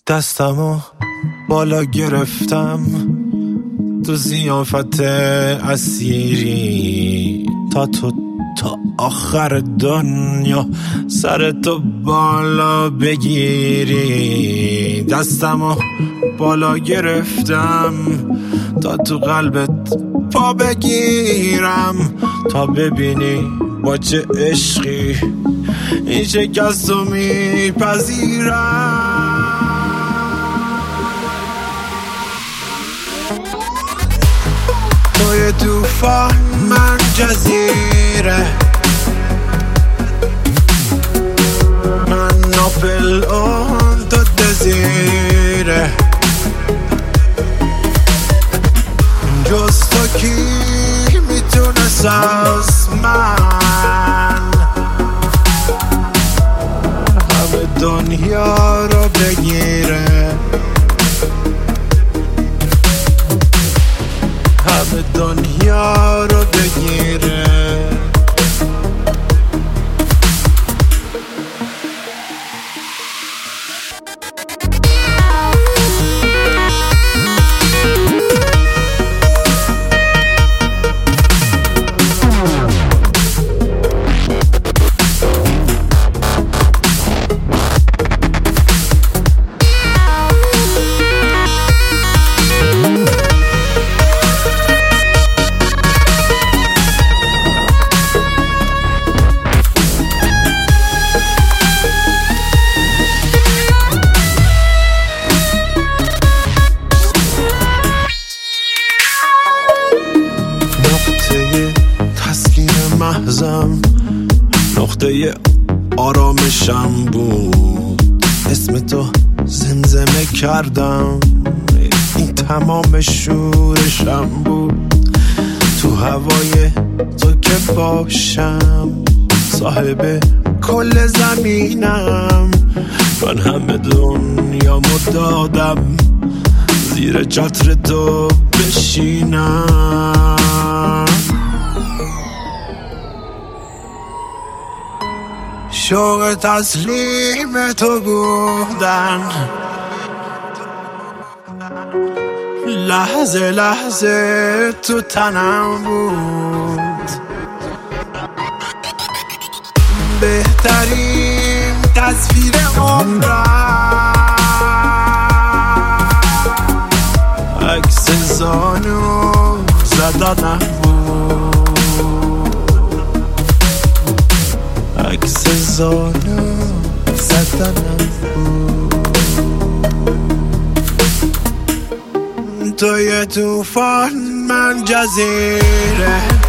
دستمو بالا گرفتم تو ضیافت اسیری تا آخر دنیا سر تو بالا بگیری. دستمو بالا گرفتم تا تو قلبت پا بگیرم تا ببینی با چه عشقی این شکست رو میپذیرم. توی توفان من جزیره، من ناپل اون تو دزیره، جز تو کی میتونست از من همه دنیا رو بگیره، همه دنیا رو بگیره. محضم نقطه آرامشم بود، اسم تو زمزمه کردم این تمام شورشم بود. تو هوای تو که باشم صاحب کل زمینم، من همه دنیامو دادم زیر چتر تو بشینم. شوق تسلیم تو بودن لحظه لحظه تو تنم بود، بهترین تصویر عمرم عکس زانو زدنم بود، عکس زانو زدنم بود. توی توفان من جزیره،